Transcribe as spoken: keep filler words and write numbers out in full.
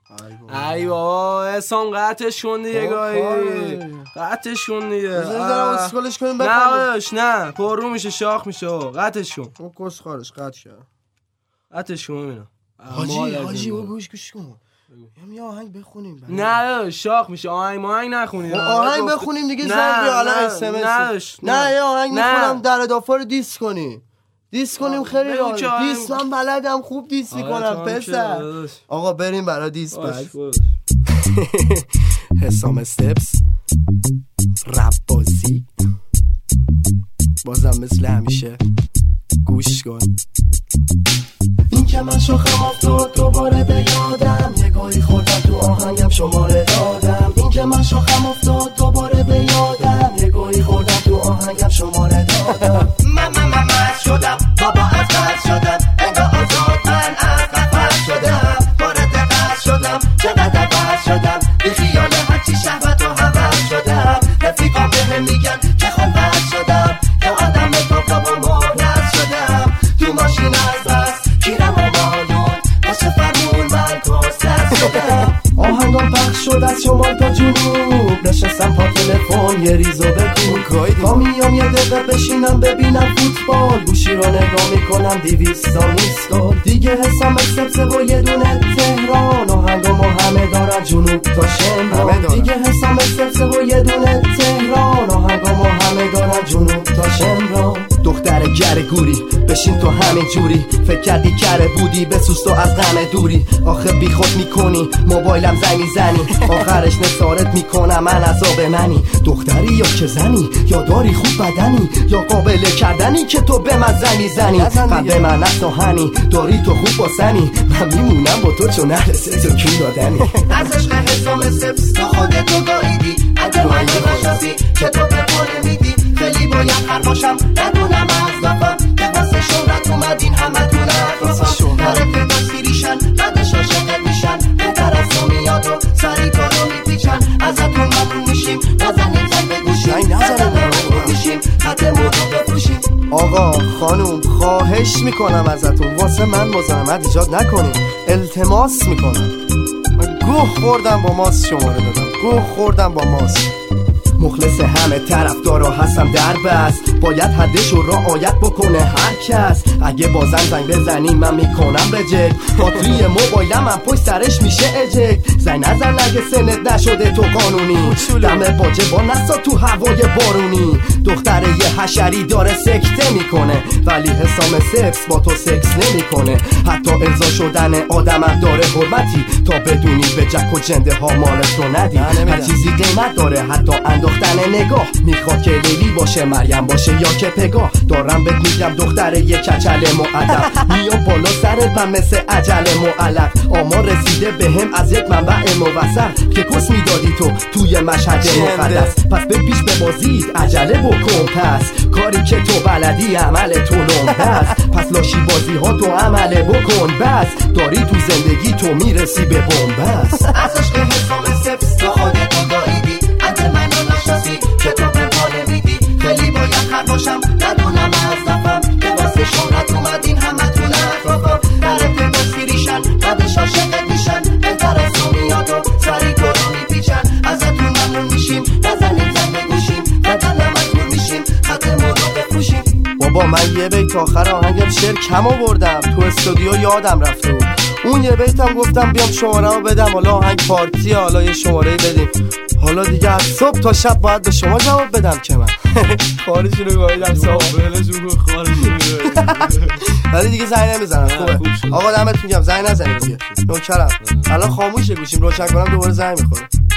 ای بابا حسام قطعش کن دیگه گاهی قطعش کن دیگه بذارم اسکلش کنیم بخوام نه نه پررو میشه شاخ میشه قطعش کن اون کس خارش قطع شد قطعش کن ببینم حاجی حاجی او گوش گوش کن یه آهنگ بخونیم نه شاخ میشه آهنگ آهنگ نخونیم آهنگ بخونیم دیگه زنگ بیا الان اس ام اس نه یه آهنگ میخونم در اضافه رو دیس کنی دیس کنیم خیلی راحت دیس من بلدم خوب دیس میکنم پسر آقا بریم برای دیس پس حسام استپس رپ بازی بازم مثل همیشه گوش کن این که من شاخم افتاد دوباره به یادم نگاهی خوردم تو آهنگم شماره دادم این که من شاخم افتاد دوباره به یادم نگاهی خوردم تو آهنگم شماره دادم من من من مست شدم بابا از قصد شدم انگاه آزاد من از قفل شدم وارد قصد شدم چقدر بس شدم بی خیال هرچی شهوت و حوض شدم رفیقام بهم میگن که خلوت شدم یا آدم تو با مهلت شدم تو ماشین از بس کیرم و بالون واسه فرمون من کسلت شدم آهنگام پخش شد از شمال تا جنوب نشستم پا تلفن یه ریزو بکن تا میام یه دقیقه بشینم ببینم فوتبال گوشی رو نگاه میکنم دیویستا میسکال دیگه حسام استپسه و یه دونه تهران آهنگامو همه دارن جنوب تا شمال دیگه حسام استپسه و یه دونه تهران آهنگامو همه دارن جنوب تا شمال دختر گر گوری بشین تو همین جوری فکر کردی کره بودی بسوز تو از غم دوری آخه بی خود میکنی موبایلم زنگ میزنی آخرش نثارت میکنم من عذاب منی دختری یا که زنی یا داری خوب بدنی یا قابل کردنی که تو به من زنگ میزنی قلب من از ناهنی داری تو خوب باسنی من میمونم با تو چون نرسه تو کی دادنی از عشق حسام استپس تو خودتو گاهیدی اگر من نشناسی که تو به پول میدی خیلی باید هر باشم ندونم از دفم که واسه شهرت اومدین همه تون اطرافم هر پیداسی ریشن بعدش عاشقت میشن بهتر از تو میاد و سری تو رو میپیچن ازتون ممنون میشیم نزنیم زن بگوشیم نزنیم میشیم خط مورد بپوشیم آقا خانوم خواهش میکنم ازتون واسه من مزاحمت ایجاد نکنیم التماس میکنم من گوه خوردم با ماست شماره دادم گوه خوردم با ماست مخلص همه طرفدارا هستم در بس باید حدشو رعایت بکنه هر کس اگه بازم زنگ بزنی من میکنم رجکت باتری موبایلم من پشت سرش میشه اجکت زنگ نزن اگه سنت نشده تو قانونی دم باجه با نسا تو هوای بارونی دختر یه حشری داره سکته میکنه ولی حسام استپس با تو سکس نمیکنه حتی ارضا شدن آدمم داره حرمتی تا بدونی به جک و جنده ها مال تو ندی هر چیزی قیمت داره حتی دختر نگاه میخواد که لیلی باشه مریم باشه یا که پگاه دارم بهت میگم دختر یک کچل مؤدب میام بالا سرت من مثل عجل معلق آمار رسیده بهم از یک منبع موثق که کس میدادی تو توی مشهد مقدس پس به پیش به بازید عجله بکن پس کاری که تو بلدی عمل تو لنپس پس لاشی بازی ها تو عمل بکن بس داری تو زندگی تو میرسی به بنبست از عشق حسام استپس تو خودتو گاهیدی که تو به پاله میدی خیلی باید هر باشم ندونم از دفم که واسه شهرت اومدین همه تون اطرافم در پیداسی ریشن بعدش عاشقت میشن بهتر از تو میاد و سری تو رو میپیچن ازتون ممنون میشیم نزنیم زن بگوشیم بدن مجبور میشیم خط مورد بپوشیم بابا من یه بیت آخر آهنگم شعر کم آوردم تو استودیو یادم رفته بود اون یه بیتم گفتم بیام شماره رو بدم حالا آهنگ پارتی حالا یه شماره بدیم حالا دیگه از صبح تا شب باید به شما جواب بدم که من خارجی رو گاهیدم صبح بلشون رو خارجی رو ولی دیگه زنگ نمیزنم خوبه آقا دمت میگم زنگ نزنید دیگه نوکرم الان خاموشه گوشیم روشن کنم دوباره زنگ میخوره